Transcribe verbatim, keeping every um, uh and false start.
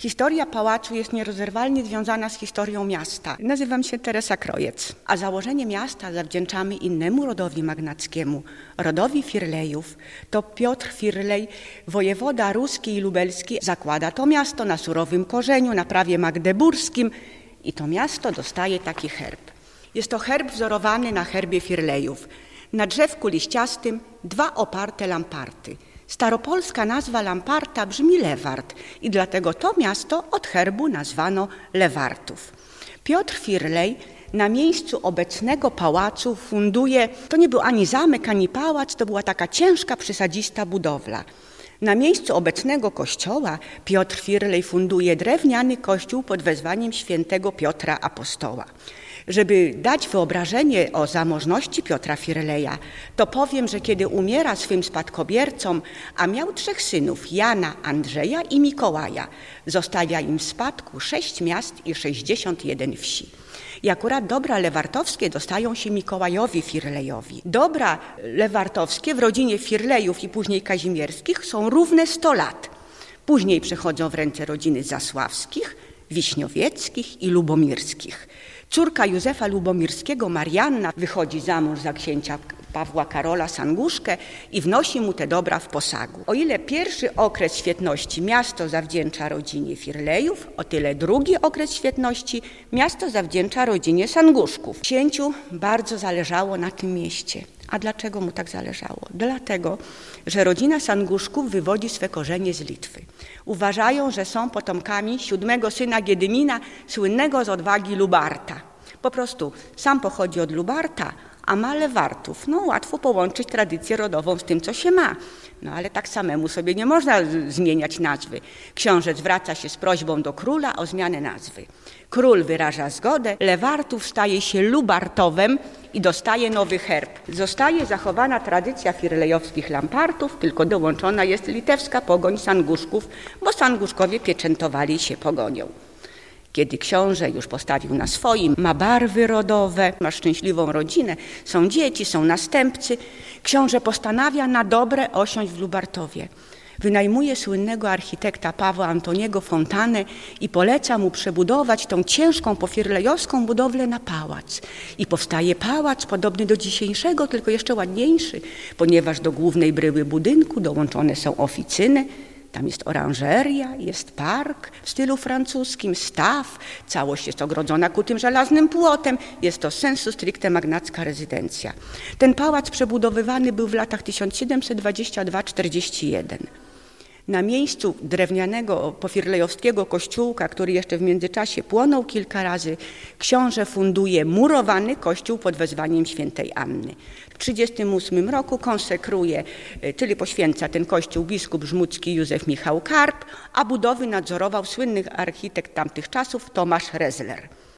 Historia pałacu jest nierozerwalnie związana z historią miasta. Nazywam się Teresa Krojec, a założenie miasta zawdzięczamy innemu rodowi magnackiemu, rodowi Firlejów. To Piotr Firlej, wojewoda ruski i lubelski, zakłada to miasto na surowym korzeniu, na prawie magdeburskim i to miasto dostaje taki herb. Jest to herb wzorowany na herbie Firlejów. Na drzewku liściastym dwa oparte lamparty. Staropolska nazwa lamparta brzmi Lewart i dlatego to miasto od herbu nazwano Lewartów. Piotr Firlej na miejscu obecnego pałacu funduje, to nie był ani zamek, ani pałac, to była taka ciężka, przysadzista budowla. Na miejscu obecnego kościoła Piotr Firlej funduje drewniany kościół pod wezwaniem świętego Piotra Apostoła. Żeby dać wyobrażenie o zamożności Piotra Firleja, to powiem, że kiedy umiera swym spadkobiercom, a miał trzech synów, Jana, Andrzeja i Mikołaja, zostawia im w spadku sześć miast i sześćdziesiąt jeden wsi. I akurat dobra lewartowskie dostają się Mikołajowi Firlejowi. Dobra lewartowskie w rodzinie Firlejów i później Kazimierskich są równe sto lat. Później przechodzą w ręce rodziny Zasławskich, Wiśniowieckich i Lubomirskich. Córka Józefa Lubomirskiego, Marianna, wychodzi za mąż za księcia Pawła Karola Sanguszkę i wnosi mu te dobra w posagu. O ile pierwszy okres świetności miasto zawdzięcza rodzinie Firlejów, o tyle drugi okres świetności miasto zawdzięcza rodzinie Sanguszków. Księciu bardzo zależało na tym mieście. A dlaczego mu tak zależało? Dlatego, że rodzina Sanguszków wywodzi swe korzenie z Litwy. Uważają, że są potomkami siódmego syna Giedymina, słynnego z odwagi Lubarta. Po prostu sam pochodzi od Lubarta, a ma Lewartów. No łatwo połączyć tradycję rodową z tym, co się ma. No ale tak samemu sobie nie można zmieniać nazwy. Książę zwraca się z prośbą do króla o zmianę nazwy. Król wyraża zgodę, Lewartów staje się Lubartowem i dostaje nowy herb. Zostaje zachowana tradycja firlejowskich lampartów, tylko dołączona jest litewska pogoń Sanguszków, bo Sanguszkowie pieczętowali się pogonią. Kiedy książę już postawił na swoim, ma barwy rodowe, ma szczęśliwą rodzinę, są dzieci, są następcy, książę postanawia na dobre osiąść w Lubartowie. Wynajmuje słynnego architekta Pawła Antoniego Fontanę i poleca mu przebudować tą ciężką pofirlejowską budowlę na pałac. I powstaje pałac podobny do dzisiejszego, tylko jeszcze ładniejszy, ponieważ do głównej bryły budynku dołączone są oficyny. Tam jest oranżeria, jest park w stylu francuskim, staw, całość jest ogrodzona kutym żelaznym płotem. Jest to sensu stricte magnacka rezydencja. Ten pałac przebudowywany był w latach tysiąc siedemset dwadzieścia dwa do czterdziestego pierwszego. Na miejscu drewnianego pofirlejowskiego kościółka, który jeszcze w międzyczasie płonął kilka razy, książę funduje murowany kościół pod wezwaniem świętej Anny. W tysiąc dziewięćset trzydziestym ósmym roku konsekruje, czyli poświęca ten kościół biskup żmudzki Józef Michał Karp, a budowy nadzorował słynny architekt tamtych czasów Tomasz Rezler.